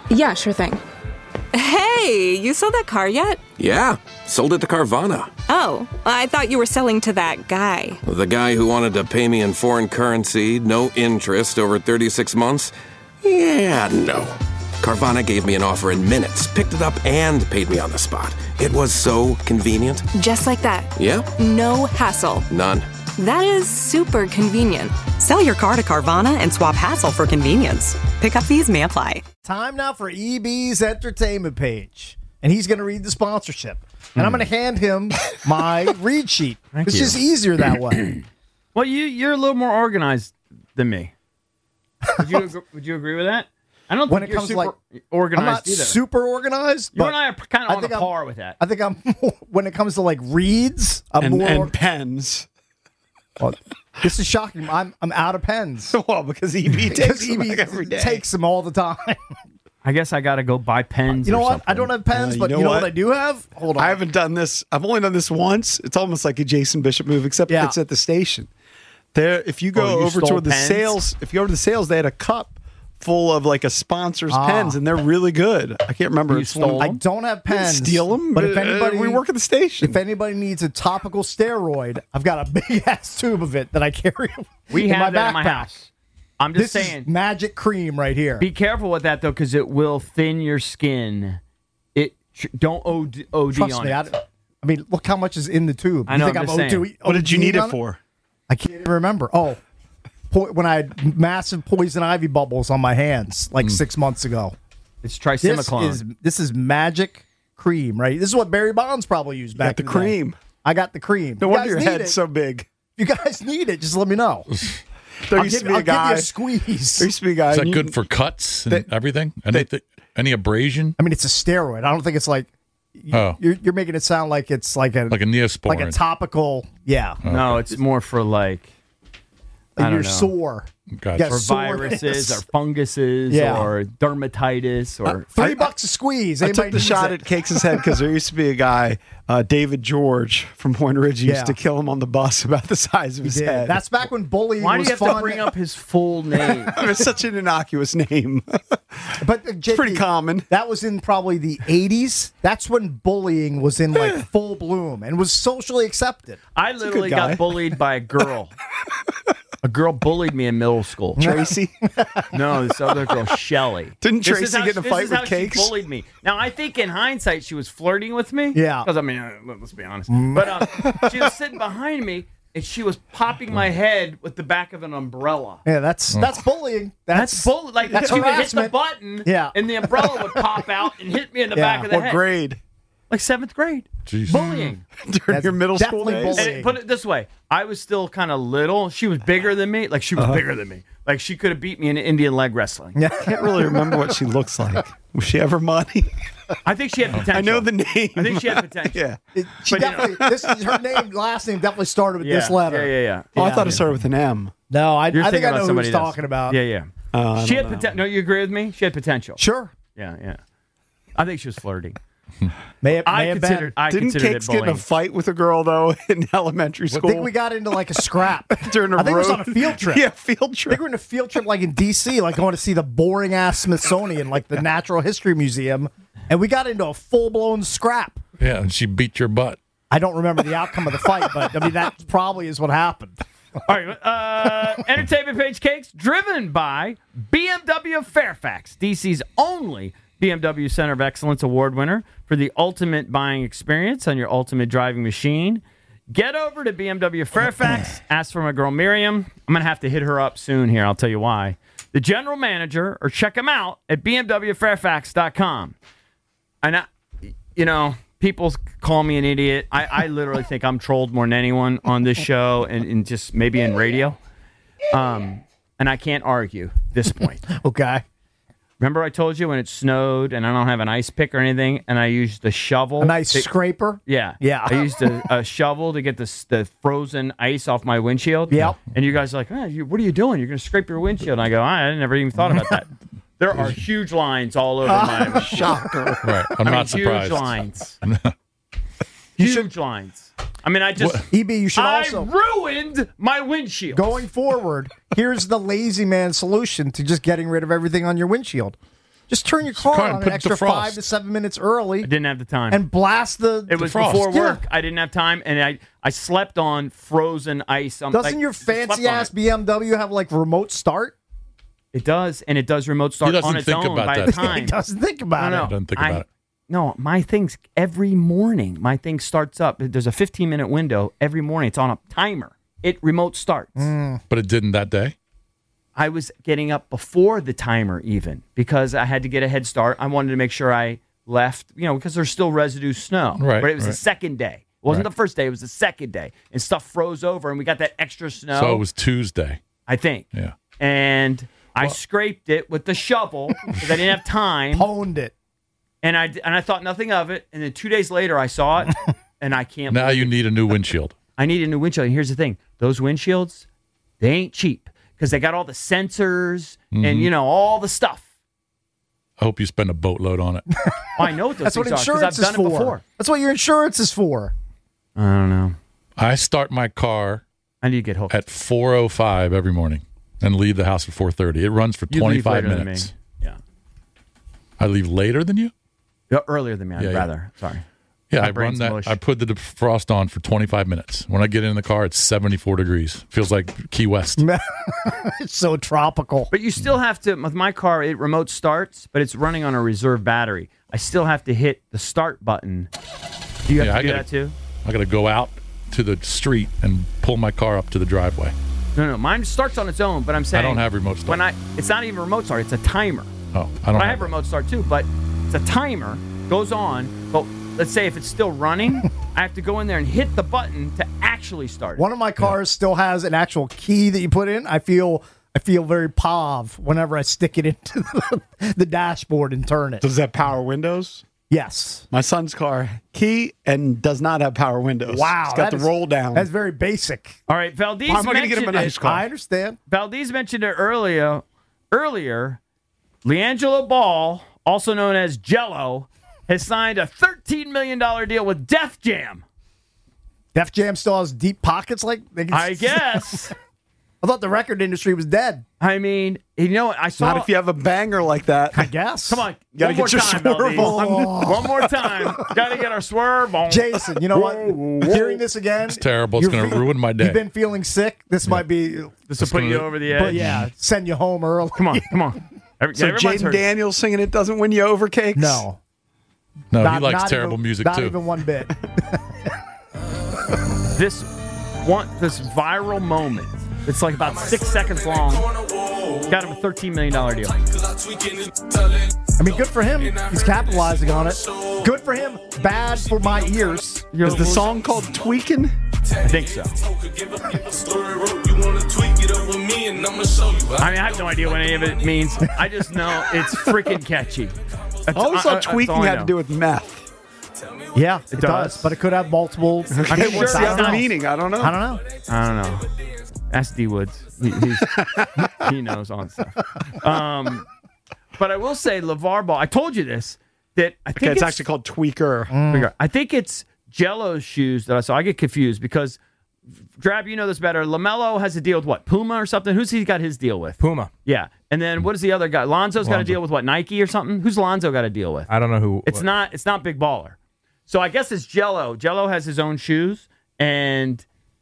Yeah, sure thing. Hey, you sold that car yet? Yeah, sold it to Carvana. Oh, I thought you were selling to that guy. The guy who wanted to pay me in foreign currency, no interest, over 36 months? Yeah, no. Carvana gave me an offer in minutes, picked it up, and paid me on the spot. It was so convenient. Just like that. Yep. No hassle. None. That is super convenient. Sell your car to Carvana and swap hassle for convenience. Pickup fees may apply. Time now for EB's entertainment page. And he's going to read the sponsorship. And I'm going to hand him my read sheet. It's just easier that way. Well, you're a little more organized than me. Would you agree with that? I don't When think it you're comes super to organized I'm not either. super organized. You and I are kind of on a par with that. I think I'm, when it comes to like reads, I'm more. And pens. Well, this is shocking. I'm out of pens. Well, because EB takes them EB like every day. takes them all the time. I guess I got to go buy pens. You know or what? something. I don't have pens, but you know what I do have? Hold on. I haven't done this. I've only done this once. It's almost like a Jason Bishop move, except it's at the station. There, if you go you over stole to the pens? sales, if you go to the sales, they had a cup full of like a sponsor's pens, and they're really good. I can't remember. You It's stole I don't have pens. steal them, But if anybody, we work at the station. If anybody needs a topical steroid, I've got a big ass tube of it that I carry. We in have my that in my backpack. house. I'm just This saying. is magic cream right here. Be careful with that though, because it will thin your skin. Don't OD Trust on me. it. I mean, look how much is in the tube. I know, You think I'm just I'm saying. What did you need ODing it on for? I can't even remember. Oh, when I had massive poison ivy bubbles on my hands like 6 months ago. It's trisimiclone. This is magic cream, right? This is what Barry Bonds probably used back Got the in the day. cream. I got the cream. No You wonder guys your need head's it. so big. If you guys need it, just let me know. There I'll used give, to be I'll a guy. give you a squeeze. There used to be a guy. Is that and good for cuts and that- everything? Any abrasion? I mean, it's a steroid. I don't think it's like Oh, you're making it sound like it's like a Neosporin. like a topical. Yeah, No, it's more for like I don't you're know. sore. Gotcha. Yeah, Or soreness. viruses or funguses Yeah. or dermatitis or $3 a squeeze. I Anybody took the needs shot it. at Cakes' head because there used to be a guy, David George from Point Ridge, used Yeah. to kill him on the bus about the size of his Yeah, head. that's back when bullying why do was you have fun. to bring up his full name? It's such an innocuous name. But JP, pretty common. That was in probably the 80s. That's when bullying was in like full bloom and was socially accepted. I literally guy. got bullied by a girl. A girl bullied me in middle school. Tracy. No, this other girl, Shelly. Didn't This is Tracy how get in a this fight is with how Cakes? She bullied me. Now, I think in hindsight, she was flirting with me. Yeah. Because, I mean, let's be honest. But she was sitting behind me, and she was popping my head with the back of an umbrella. Yeah, that's bullying. That's bull. Like, that's she would hit the harassment. button, Yeah. and the umbrella would pop out and hit me in the Yeah. back of the What head. grade? Like 7th grade. Jeez. Bullying. During That's your middle school definitely days? bullying. And put it this way, I was still kind of little. She was bigger than me. Like, she was bigger than me. Like, she could have beat me in Indian leg wrestling. Yeah. I can't really remember what she looks like. Was she ever money? I think she had potential. I know the name. I think she had potential. Yeah. She But, you know- definitely. This is her name. Last name definitely started with this letter. Yeah. Oh, I thought it started with an M. No, I You're think thinking I about know who somebody he's else. talking about. Yeah. I She don't had know. potential. No, you agree with me? She had potential. Sure. Yeah. I think she was flirting. May have I been. considered Didn't it Cakes get in a bullying. fight with a girl, though, in elementary I school? think we got into like a scrap. During a I think it was road- on a field trip. Yeah, field I think trip. we were in a field trip like in D.C., like going to see the boring ass Smithsonian, like the Natural History Museum, and we got into a full blown scrap. Yeah, and she beat your butt. I don't remember the outcome of the fight, but I mean that probably is what happened. All right. Entertainment Page Cakes, driven by BMW of Fairfax, DC's only BMW Center of Excellence Award winner for the ultimate buying experience on your ultimate driving machine. Get over to BMW Fairfax. Ask for my girl Miriam. I'm going to have to hit her up soon here. I'll tell you why. The general manager, or check him out at bmwfairfax.com. And, people call me an idiot. I literally think I'm trolled more than anyone on this show and just maybe in radio. And I can't argue this point. Okay. Remember I told you when it snowed and I don't have an ice pick or anything, and I used the shovel? A nice scraper. Yeah. Yeah. I used a shovel to get the frozen ice off my windshield. Yep. And you guys are like, what are you doing? You're going to scrape your windshield. And I go, I never even thought about that. There are huge lines all over my windshield. Shocker. Right. I'm not surprised. Huge lines. Huge lines. I mean, EB, you should I also, ruined my windshield. going forward, here's the lazy man solution to just getting rid of everything on your windshield. Just turn your car car and on put an extra defrost. 5 to 7 minutes early I didn't have the time. and blast the. It was defrost. before Yeah. work. I didn't have time, and I slept on frozen ice. Doesn't your fancy ass BMW have like remote start? It does, and it does remote start doesn't on its think own about by that. the time. He doesn't think about No, it. Doesn't think about it. No, my thing's every morning. My thing starts up. There's a 15-minute window every morning. It's on a timer. It remote starts. But it didn't that day. I was getting up before the timer even because I had to get a head start. I wanted to make sure I left, because there's still residue snow. Right, But it was the right. second day. It wasn't Right. the first day. It was the second day. And stuff froze over, and we got that extra snow. So it was Tuesday. I think. Yeah. And I scraped it with the shovel because I didn't have time. Honed it. And I thought nothing of it. And then 2 days later, I saw it, and I can't. Now believe you it. need a new windshield. I need a new windshield. And here's the thing: those windshields, they ain't cheap because they got all the sensors and all the stuff. I hope you spend a boatload on it. I know what those That's what things are because I've insurance is done for. it before. That's what your insurance is for. I don't know. I start my car I need to get hooked. at 4:05 every morning and leave the house at 4:30. It runs for You leave 25 later than minutes. me. Yeah. I leave later than you? Yeah, earlier than me. I'd Yeah, yeah. rather. Sorry. Yeah, My I run brain's that. mush. I put the defrost on for 25 minutes. When I get in the car, it's 74 degrees. Feels like Key West. It's so tropical. But you still have to, with my car, it remote starts, but it's running on a reserve battery. I still have to hit the start button. Do you have to do that too? I got to go out to the street and pull my car up to the driveway. No, mine starts on its own, but I'm saying I don't have remote start. It's not even remote start, it's a timer. Oh, I don't I have remote start too, but it's a timer, goes on, but let's say if it's still running, I have to go in there and hit the button to actually start it. One of my cars still has an actual key that you put in. I feel very pav whenever I stick it into the dashboard and turn it. Does that power windows? Yes. My son's car, key, and does not have power windows. Wow. It's got the roll down. That's very basic. All right, Valdez Why am I going to get him a mentioned nice it. car? I understand. Valdez mentioned it earlier. LiAngelo Ball, also known as Jello, has signed a $13 million deal with Def Jam. Def Jam still has deep pockets like they can I guess. I thought the record industry was dead. I mean, I saw. Not if you have a banger like that. I guess. Come on, Gotta one more get your time, swerve Valdez. on. One more time. Got to get our swerve on. Jason, you know what? Hearing this again, It's terrible. It's you're going to ruin my day. You've been feeling sick. This might be, This will put you over the edge. but yeah, send you home early. Come on. So Everybody's Jaden heard- Daniels singing "It Doesn't Win You Over" cakes? No, no, not- he likes not terrible even- music not too. even one bit. This viral moment. It's like about 6 seconds long. Got him a $13 million deal. I mean, good for him. He's capitalizing on it. Good for him. Bad for my ears. Is the song called "Tweaking"? I think so. I mean, I have no idea what any of it means. I just know it's freaking catchy. I always thought that's tweaking all I had know. to do with meth. Yeah, it does. does. But it could have multiple. I mean, What's sure the it other sounds- meaning? I don't know. I don't know. I don't know. Ask D Woods. He knows on stuff. But I will say, LeVar Ball. I told you this. That I think Okay, it's actually called "Tweaker." Figure. I think it's Jello's shoes that I saw. I get confused because Drab, you know this better. LaMelo has a deal with what? Puma or something? Who's he got his deal with? Puma. Yeah. And then what is the other guy? Lonzo's got a Lonzo. deal with what? Nike or something? Who's Lonzo got a deal with? I don't know who. It's not Big Baller. So I guess it's Jello. Jello has his own shoes and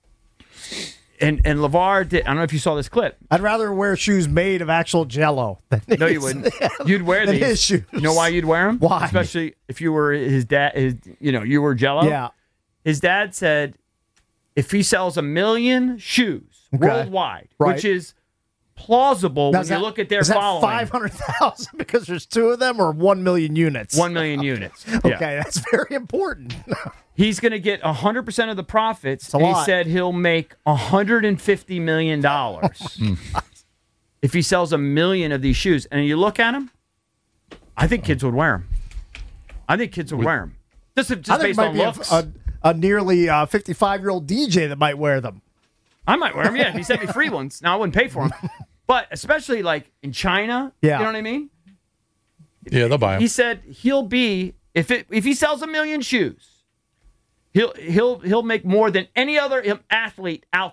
LeVar did. I don't know if you saw this clip. I'd rather wear shoes made of actual Jello. Than No, you wouldn't. You'd wear than these. his shoes. You know why you'd wear them? Why? Especially if you were his dad. You were Jello. Yeah. His dad said if he sells 1 million shoes Okay. worldwide, Right. which is plausible Now, when is you that- look at their is that following. 500,000 because there's two of them, or 1 million units? 1 million units. Okay, Yeah. that's very important. He's going to get 100% of the profits. a And he lot. said he'll make $150 million if he sells 1 million of these shoes. And you look at them, I think kids would wear them. I think kids would wear them. Just I think based it might on be looks. a nearly 55-year-old DJ that might wear them. I might wear them, yeah. If he sent me free ones. Now, I wouldn't pay for them. But especially like in China, Yeah. you know what I mean? Yeah, they'll buy He them. said he'll be, if he sells 1 million shoes, he'll make more than any other athlete out there.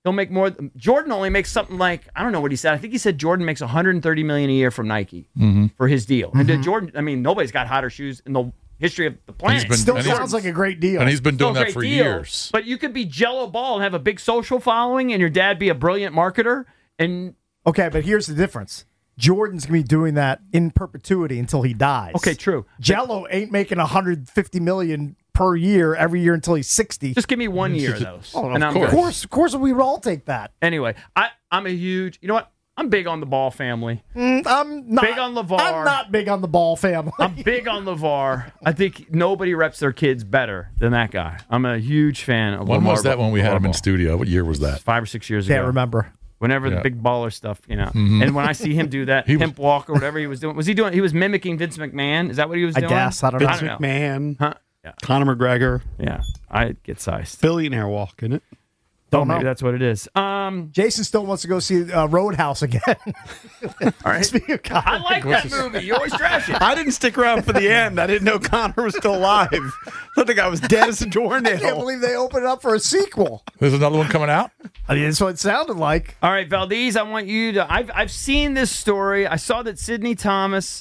He'll make more. Jordan only makes something like, I don't know what he said. I think he said Jordan makes $130 million a year from Nike for his deal. And then Jordan, I mean, nobody's got hotter shoes in the history of the planet. Still sounds like a great deal. And he's been doing Still a that for great deal. years. But you could be Jello Ball and have a big social following, and your dad be a brilliant marketer. And Okay, but here's the difference. Jordan's going to be doing that in perpetuity until he dies. okay, true. Jello ain't making $150 million per year every year until he's 60. Just give me 1 year of those. and I'm Of good. course, we would all take that. Anyway, I'm a huge. You know what? I'm big on the Ball family. I'm not Big on LeVar. I'm not big on the Ball family. I'm big on LeVar. I think nobody reps their kids better than that guy. I'm a huge fan of When LeVar was that when we had him in Ball. studio? What year was that? 5 or 6 years ago. Can't remember. Whenever the Yeah. big baller stuff, And when I see him do that pimp walk or whatever he was doing, he was mimicking Vince McMahon? Is that what he was I doing? guess. I don't know. Vince McMahon, Huh? Yeah. Conor McGregor, Yeah. I get sized. billionaire walk, isn't it? Don't Maybe know. that's what it is. Jason still wants to go see Roadhouse again. All right. Speaking of Conor, I like that movie. You always trash it. I didn't stick around for the end. I didn't know Conor was still alive. I thought the guy was dead as a I can't doornail. believe they opened it up for a sequel. There's another one coming out? I mean, that's what it sounded like. All right, Valdez, I want you to. I've seen this story. I saw that Sydney Thomas,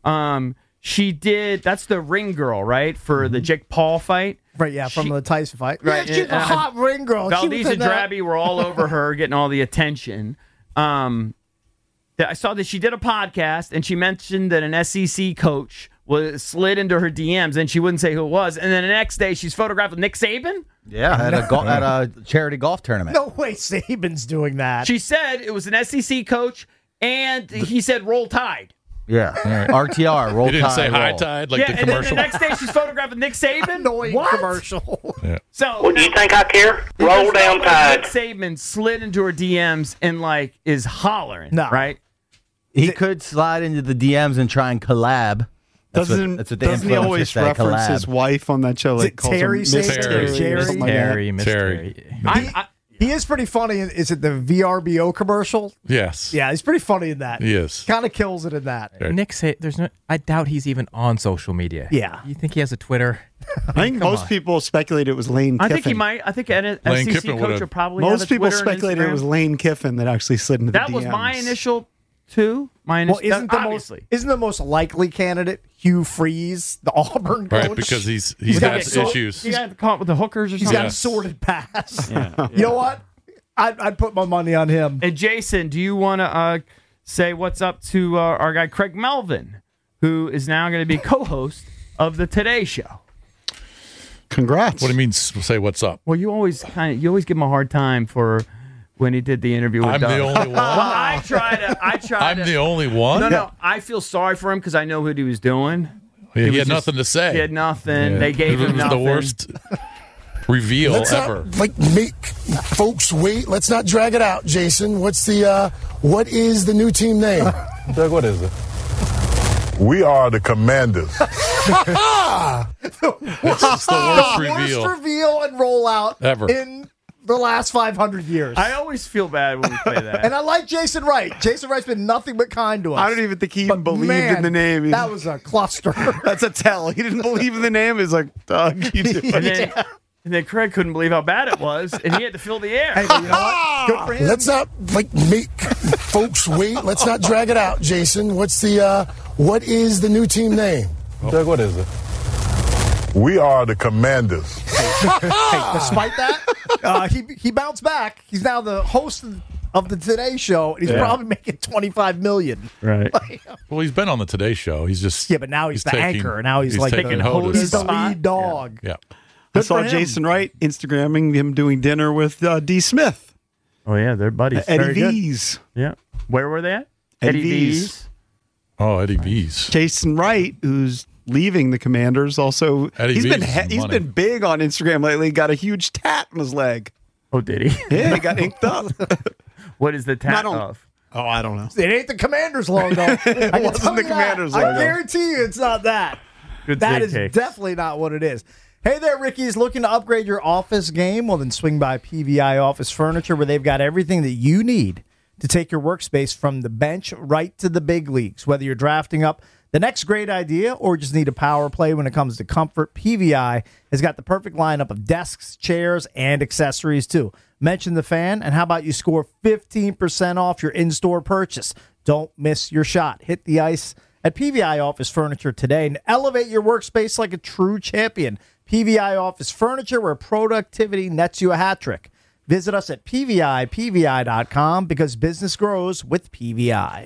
she did. That's the ring girl, right, for the Jake Paul fight. Right, yeah, from the Tyson fight. Right, Yeah, she's a hot ring girl. She Valdez was and in that. Drabby were all over her, getting all the attention. I saw that she did a podcast, and she mentioned that an SEC coach slid into her DMs, and she wouldn't say who it was. And then the next day, she's photographed with Nick Saban. Yeah, at a charity golf tournament. No way Saban's doing that. She said it was an SEC coach, and he said roll tide. Yeah, RTR, roll You didn't tide, say high roll. tide like yeah, the and then the commercial? next day she's photographed with Nick Saban. Annoying What? commercial. Yeah. So Well, do you think I care? Roll down Nick tide. Saban slid into her DMs and is hollering. No. Right? He could slide into the DMs and try and collab. That's what the Doesn't he influencers always say, reference collab. his wife on that show? Is Like it calls her Terry Miss Saban? Terry. Jerry? something like that. Terry, Miss Terry. Terry. He is pretty funny. Is it the VRBO commercial? Yes. Yeah, he's pretty funny in that. He is. Kind of kills it in that. Nick say there's no. I doubt he's even on social media. Yeah. You think he has a Twitter? I think most people speculated it was Lane Kiffin. I think he might. I think an Lane SEC Kiffin coach would've- would probably have Most a people Twitter and speculated it Instagram. was Lane Kiffin that actually slid into the That DMs. was my initial too. My Well, initial. isn't the most likely candidate Hugh Freeze, the Auburn coach? Right, because he got has a issues. He got caught with the hookers or He's something. got a Yes. sorted past. Yeah. You know what? I'd put my money on him. And Jason, do you want to say what's up to our guy Craig Melvin, who is now going to be co-host of the Today Show? Congrats. What do you mean, say what's up? Well, you always give him a hard time for when he did the interview with I'm Doug. the only one? Well, I try I'm to. the only one? No. I feel sorry for him because I know what he was doing. He was had just- nothing to say. He had nothing. Yeah. They gave it him was nothing. the worst reveal ever. Make folks wait. Let's not drag it out, Jason. What is the new team name? Doug, what is it? We are the Commanders. It's just the worst reveal. Worst reveal and rollout Ever. in the last 500 years. I always feel bad when we play that. And I like Jason Wright. Jason Wright's been nothing but kind to us. I don't even think he even But believed man, in the name. That was a cluster. That's a tell. He didn't believe in the name. He's like, Doug, you do it. And then Craig couldn't believe how bad it was, and he had to fill the air. Hey, but you know what? Good for him. Let's not make folks wait. Let's not drag it out, Jason. What is the new team name? Doug, what is it? We are the Commanders. Hey, despite that, he bounced back. He's now the host of the Today Show, and he's probably making $25 million. Right. Well, he's been on the Today Show. He's just Yeah, but now he's the taking- anchor. Now he's like taking the hold of He's the stuff. lead dog. Yeah. I Good saw for him. Jason Wright Instagramming him doing dinner with D. Smith. Oh yeah, they're buddies. Eddie Very good. V's. Yeah. Where were they at? Eddie V's. Oh, Eddie V's. Jason Wright, who's leaving the Commanders, also Eddie he's V's been is he's money. been big on Instagram lately. Got a huge tat on his leg. Oh, did he? Yeah, he got inked up. What is the tat Not on- of? Oh, I don't know. It ain't the Commander's logo. I can wasn't tell the you that. Commander's I logo. guarantee you it's not that. Good That take, is Cakes. definitely not what it is. Hey there, Ricky's looking to upgrade your office game? Well, then swing by PVI Office Furniture, where they've got everything that you need to take your workspace from the bench right to the big leagues. Whether you're drafting up The next great idea, or just need a power play when it comes to comfort, PVI has got the perfect lineup of desks, chairs, and accessories, too. Mention the Fan, and how about you score 15% off your in-store purchase? Don't miss your shot. Hit the ice at PVI Office Furniture today and elevate your workspace like a true champion. PVI Office Furniture, where productivity nets you a hat trick. Visit us at PVI.com because business grows with PVI.